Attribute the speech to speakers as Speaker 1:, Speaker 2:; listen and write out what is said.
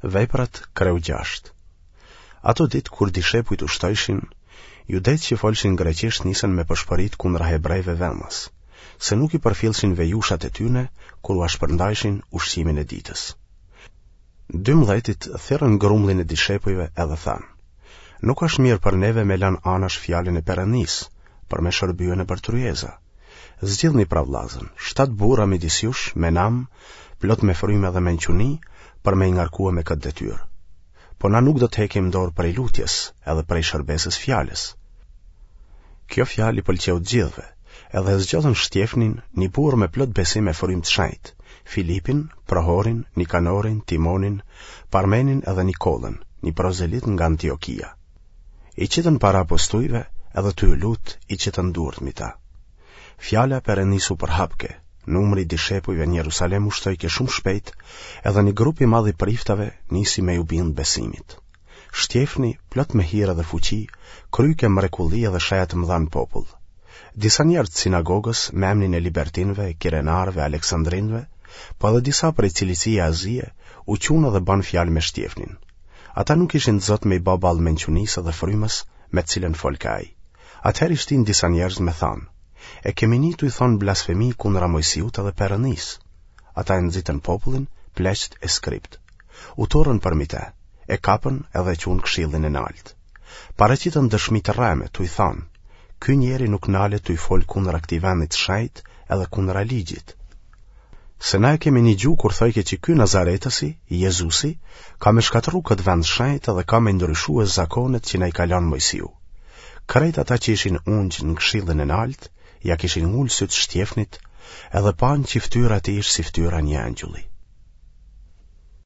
Speaker 1: Veprat kreu 6. Ato ditë kur dishepujt ushtojshin, judet që folshin greqisht nisën me përshpërit kundra hebrejve vëmës, se nuk i përfillshin vejushat e tyne kur u shpërndajshin ushqimin e ditës. 12 thirrën grumbullin e dishepujve edhe thanë: Nuk është mirë për neve me lënë anash fjalën e Perëndis, për me shërbyen e për tryeza. Zgjidhni pra vllazën 7 burra midis jush me nam, plot me frymë dhe me nquni, për me ngarkua me këtë detyrë. Po na nuk do të hekim dorë prej lutjes edhe prej shërbesës fjalës. Kjo fjalë i pëlqeu të gjithëve, edhe zgjodhën Shtjefnin, një burr me plot besim e frymë të shenjtë, Filipin, Prohorin, Nikanorin, Timonin, Parmenin edhe Nikollën, një prozelit nga Antiokia. I qitën para apostujve edhe ty lut i qitën durët mi ta. Fjala Perëndis u përhapke, numri i dishepujve në Jerusalem ushtojke shumë shpejt, edhe një grup i madh i priftave nisi me u bind besimit. Shtjefni, plot me hire dhe fuqi, kryke mrekulli edhe shaja të mëdha në popull. Disa njerëz të sinagogës me emrin e libertinëve, kirenarëve, aleksandrinëve, po edhe disa prej cilësie Azie, u qunë dhe ban fjalë me Shtjefnin. Ata nuk ishin të zot me i baball mençunisë dhe frymës me të cilën folka ai. Atëherë shtin disa njerëz me thanë: E kemi nitu i thonë blasfemi kundra Mojsiut edhe Perëndis. Ata e nxitën popullin, pleqt e skript. U torrën përmi te, e kapën edhe qunë këshillin e nalt. Paraqitën dëshmi të rreme, tu i thonë: Ky njeri nuk nalet tu i fol kundra këtij vendi të shenjtë edhe kundra ligjit. Se na e kemi një gjuhë kur thojke që ky Nazaretësi, Jezusi, ka me shkatërru këtë vend shenjtë edhe ka me ndryshuar zakonet që na i ka lënë Mojsiu. Krejt ata që ishin ungjë në këshillin e nalt, ja kishin ullë sytë Shtjefnit, edhe panë që fytyra e tij ishte si fytyra një angjulli.